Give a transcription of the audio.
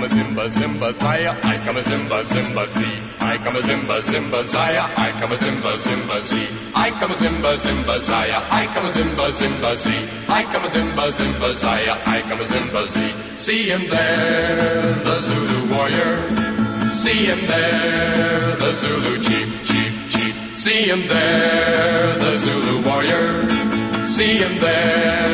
come a Simba, Simba, Zaya, I come a Simba, Simba, see. I come a Simba, Simba, Zaya, I come a Simba, Simba, see. I come a Simba, Simba, Zaya, I come a Simba, Simba, see. I come a Simba, Simba, Zaya, I come a Simba, see. See him there, the Zulu warrior. See him there, the Zulu chief, chief, chief. See him there, the Zulu warrior. See him there.